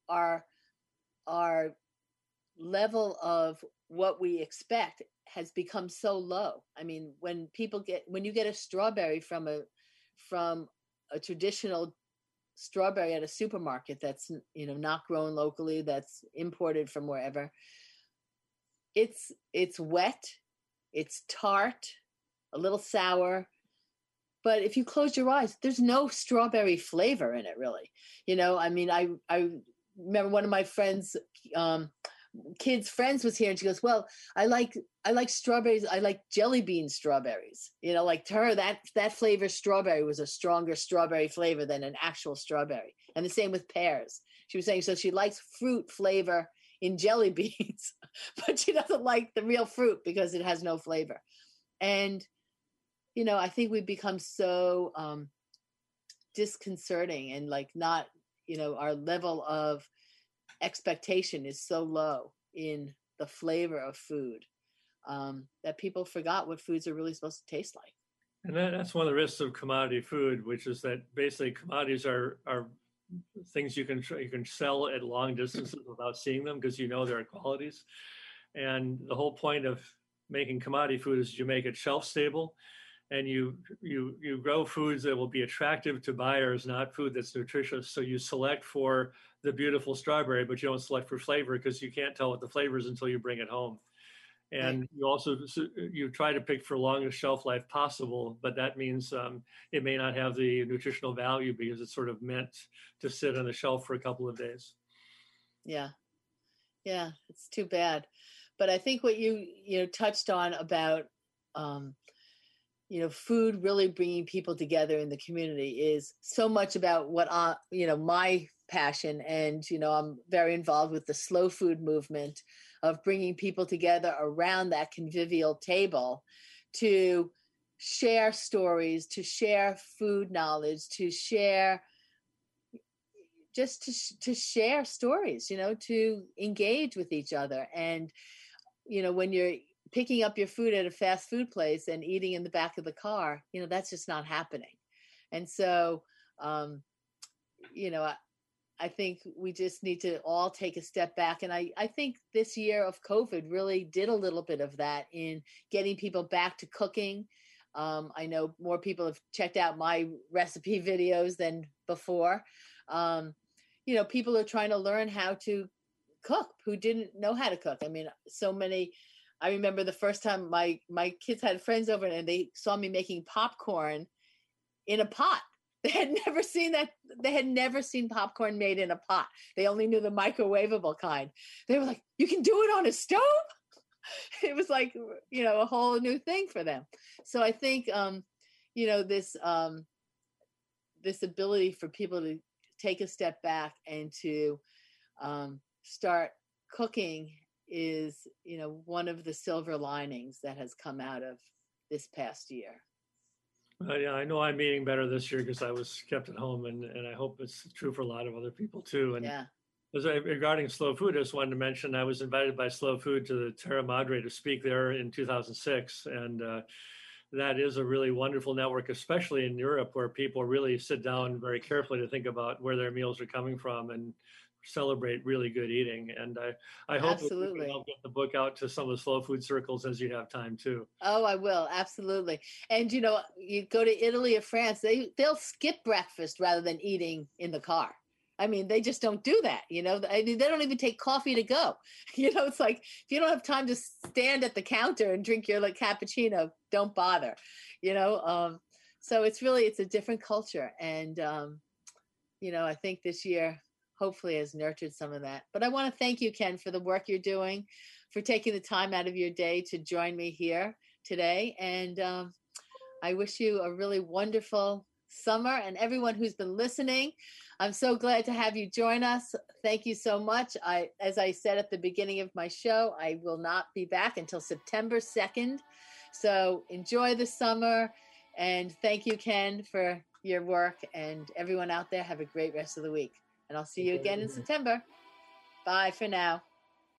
our level of what we expect has become so low. I mean, when you get a strawberry from a traditional strawberry at a supermarket that's not grown locally, that's imported from wherever, it's wet, it's tart, a little sour, but if you close your eyes, there's no strawberry flavor in it, really. I mean, I remember one of my friends kids' friends was here, and she goes, well, I like strawberries. I like jelly bean strawberries. Like to her, that flavor strawberry was a stronger strawberry flavor than an actual strawberry. And the same with pears. She was saying, so she likes fruit flavor in jelly beans, but she doesn't like the real fruit because it has no flavor. And, I think we've become so disconcerting and like not, our level of expectation is so low in the flavor of food that people forgot what foods are really supposed to taste like. And that's one of the risks of commodity food, which is that basically commodities are things you can sell at long distances without seeing them because there are qualities. And the whole point of making commodity food is you make it shelf stable, and you grow foods that will be attractive to buyers, not food that's nutritious. So you select for the beautiful strawberry, but you don't select for flavor because you can't tell what the flavor is until you bring it home. And you try to pick for longest shelf life possible, but that means it may not have the nutritional value because it's sort of meant to sit on the shelf for a couple of days. Yeah, it's too bad. But I think what you touched on about food really bringing people together in the community is so much about what my passion, and I'm very involved with the slow food movement of bringing people together around that convivial table to share stories, to share food knowledge, to share to share stories, to engage with each other. And when you're picking up your food at a fast food place and eating in the back of the car, that's just not happening. And so I think we just need to all take a step back. And I think this year of COVID really did a little bit of that in getting people back to cooking. I know more people have checked out my recipe videos than before. People are trying to learn how to cook who didn't know how to cook. I mean, I remember the first time my kids had friends over and they saw me making popcorn in a pot. They had never seen that. They had never seen popcorn made in a pot. They only knew the microwavable kind. They were like, "You can do it on a stove?" It was like, a whole new thing for them. So I think, this ability for people to take a step back and to start cooking is, one of the silver linings that has come out of this past year. Yeah, I know I'm eating better this year because I was kept at home, and I hope it's true for a lot of other people too. And regarding Slow Food, I just wanted to mention I was invited by Slow Food to the Terra Madre to speak there in 2006, and that is a really wonderful network, especially in Europe, where people really sit down very carefully to think about where their meals are coming from and celebrate really good eating. And I hope that you can help get the book out to some of the slow food circles as you have time too. Oh, I will. Absolutely. And, you go to Italy or France, they'll skip breakfast rather than eating in the car. I mean, they just don't do that. I mean, they don't even take coffee to go. It's like, if you don't have time to stand at the counter and drink your cappuccino, don't bother, so it's a different culture. And, I think this year, hopefully has nurtured some of that. But I want to thank you, Ken, for the work you're doing, for taking the time out of your day to join me here today. And I wish you a really wonderful summer. And everyone who's been listening, I'm so glad to have you join us. Thank you so much. As I said at the beginning of my show, I will not be back until September 2nd. So enjoy the summer. And thank you, Ken, for your work. And everyone out there, have a great rest of the week. And I'll see you again in September. Bye for now.